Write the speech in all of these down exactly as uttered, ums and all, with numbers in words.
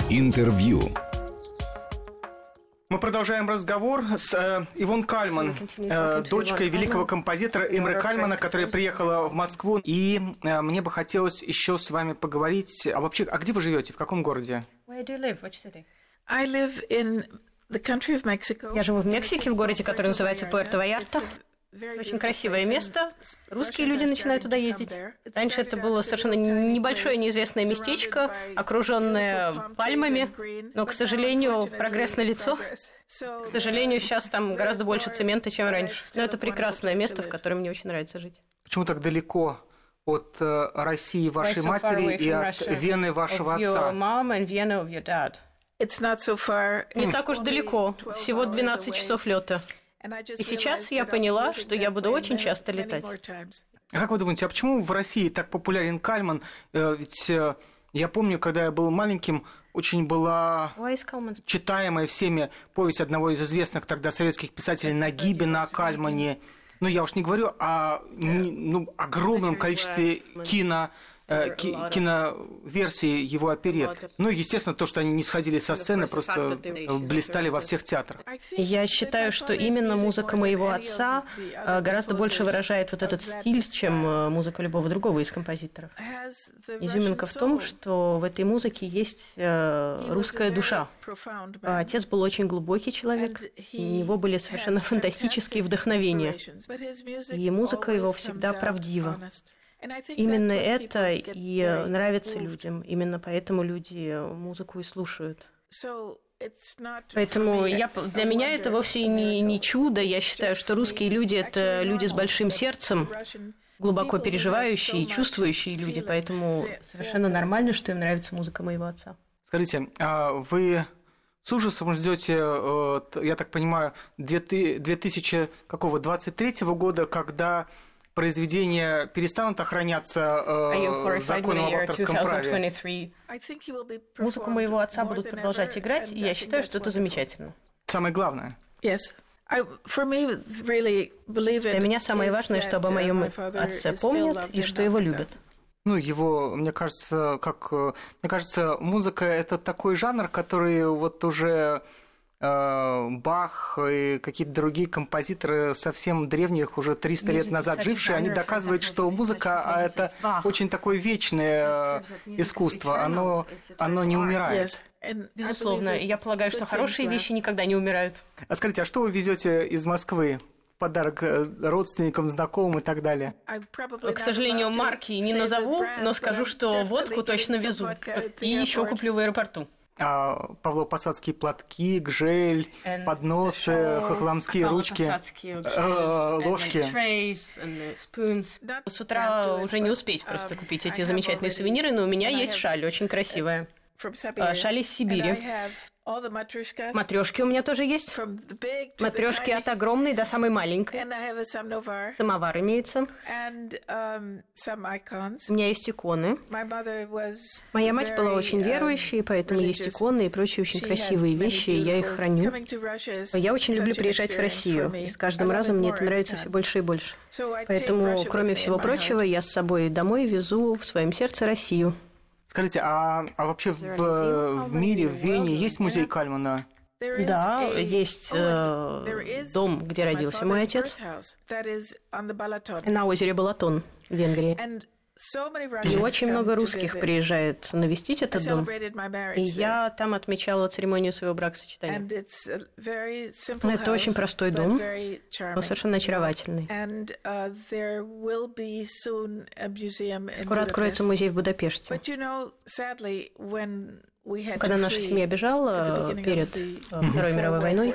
Интервью. Мы продолжаем разговор с э, Ивонн Кальман, э, дочкой великого композитора Имре Кальмана, которая приехала в Москву. И э, мне бы хотелось еще с вами поговорить. А вообще, а где вы живете? В каком городе? Where do you live? Which city? I live in the country of Mexico. Я живу в Мексике, в городе, который называется Пуэрто-Вальярта. Очень красивое место. Русские люди начинают туда ездить. Раньше это было совершенно небольшое неизвестное местечко, окруженное пальмами, но, к сожалению, прогресс налицо. К сожалению, сейчас там гораздо больше цемента, чем раньше. Но это прекрасное место, в котором мне очень нравится жить. Почему так далеко от э, России вашей матери и от Вены вашего отца? Не так уж далеко, всего двенадцать часов лета. И сейчас я поняла, что я буду очень часто летать. А как вы думаете, а почему в России так популярен Кальман? Ведь я помню, когда я был маленьким, очень была читаемая всеми повесть одного из известных тогда советских писателей Нагибина о Кальмане. Ну, я уж не говорю о ну, огромном количестве кино... киноверсии его оперет. Ну, естественно, то, что они не сходили со сцены, просто блистали во всех театрах. Я считаю, что именно музыка моего отца гораздо больше выражает вот этот стиль, чем музыка любого другого из композиторов. Изюминка в том, что в этой музыке есть русская душа. Отец был очень глубокий человек, у него были совершенно фантастические вдохновения, и музыка его всегда правдива. Именно это и нравится людям. Именно поэтому люди музыку и слушают. Поэтому я, для меня это вовсе не, не чудо. Я считаю, что русские люди – это люди с большим сердцем, глубоко переживающие и чувствующие люди. Поэтому совершенно нормально, что им нравится музыка моего отца. Скажите, а вы с ужасом ждете, я так понимаю, две тысячи двадцать третьего года, когда произведения перестанут охраняться э, законом об авторском праве? Музыку моего отца будут продолжать играть, и я считаю, что это замечательно. Самое главное. Yes. I, for me, really believe it. Для меня самое важное, что обо моем отце помнят и что его любят. Ну, его, мне кажется, как мне кажется, музыка – это такой жанр, который вот уже Бах и какие-то другие композиторы совсем древних, уже триста лет назад жившие, они доказывают, что музыка – это очень такое вечное искусство, оно, оно не умирает. Безусловно, я полагаю, что хорошие вещи никогда не умирают. А скажите, а что вы везете из Москвы? Подарок родственникам, знакомым и так далее. К сожалению, марки не назову, но скажу, что водку точно везу. И еще куплю в аэропорту. А Павлово-Посадские платки, гжель, подносы, хохломские ручки, ложки. С утра уже не успеть просто купить эти замечательные сувениры, но у меня есть шаль, очень красивая. Шаль из Сибири. Матрешки у меня тоже есть. Матрешки от огромной до самой маленькой. Самовар имеется. У меня есть иконы. Моя мать была очень верующей, поэтому есть иконы и прочие очень красивые вещи, и я их храню. Я очень люблю приезжать в Россию, и с каждым разом мне это нравится все больше и больше. Поэтому, кроме всего прочего, я с собой домой везу в своем сердце Россию. Скажите, а, а вообще в, в мире, в Вене есть музей Кальмана? Да, есть э, дом, где родился мой отец, на озере Балатон в Венгрии. И очень много русских приезжает навестить этот дом. И я там отмечала церемонию своего бракосочетания. Это очень простой дом, но совершенно очаровательный. Скоро откроется музей в Будапеште. Когда наша семья бежала перед Второй мировой войной,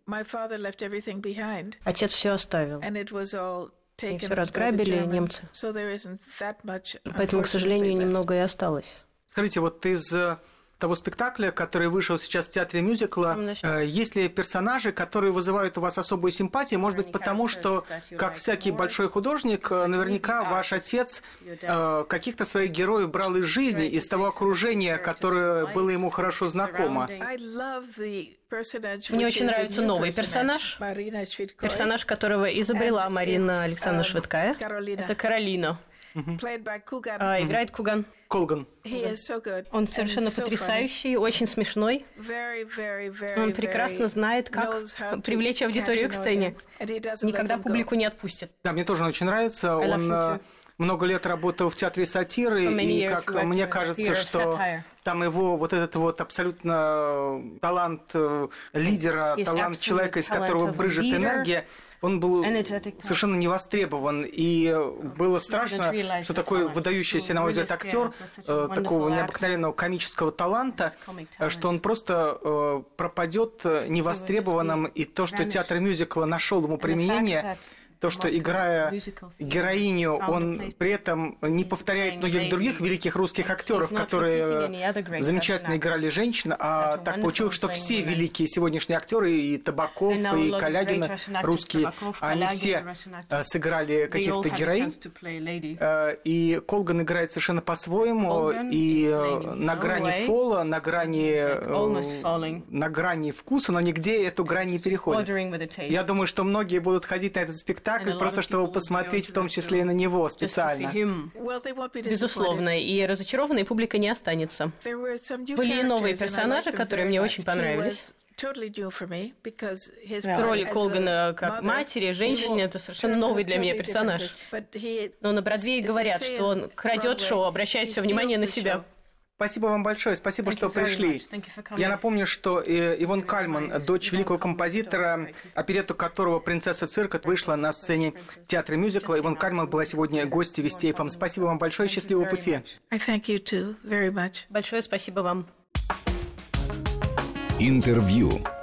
отец все оставил. И все разграбили немцы. Поэтому, к сожалению, немного и осталось. Скажите, вот из того спектакля, который вышел сейчас в театре мюзикла, есть ли персонажи, которые вызывают у вас особую симпатию? Может быть, потому что, как всякий большой художник, наверняка ваш отец каких-то своих героев брал из жизни, из того окружения, которое было ему хорошо знакомо. Мне очень нравится новый персонаж, персонаж, которого изобрела Марина Александровна Швидкая. Это Каролина. А, играет Куган. Колган. Он совершенно потрясающий, очень смешной. Он прекрасно знает, как привлечь аудиторию к сцене. Никогда публику не отпустит. Да, мне тоже он очень нравится. Он много лет работал в театре сатиры, и, как мне кажется, что там его вот этот вот абсолютно талант лидера, талант человека, из которого брызжет энергия, он был совершенно не востребован, и было страшно, что такой выдающийся, на мой взгляд, актер такого необыкновенного комического таланта, что он просто пропадет невостребованным, и то, что театр мюзикла нашел ему применение, то, что, играя героиню, он при этом не повторяет многих других великих русских актеров, которые замечательно играли женщин, а так получилось, что все великие сегодняшние актеры, и Табаков, и Калягин, русские, они все сыграли каких-то героинь, и Колган играет совершенно по-своему, и на грани фола, на грани, на грани вкуса, но нигде эту грань не переходит. Я думаю, что многие будут ходить на этот спектакль, просто чтобы посмотреть в том числе и на него специально. Безусловно, и разочарованной публика не останется. Были и новые персонажи, которые мне очень понравились. Роль Колгана как матери, женщины — это совершенно новый для меня персонаж. Но на Бродвее говорят, что он крадет шоу, обращает все внимание на себя. Спасибо вам большое, спасибо, что пришли. Я напомню, что Ивонн Кальман, дочь великого композитора, оперетту которого «Принцесса цирка» вышла на сцене театра мюзикла. Ивонн Кальман была сегодня гостьей Вести эф эм. Спасибо вам большое, счастливого пути. Большое спасибо вам. Интервью.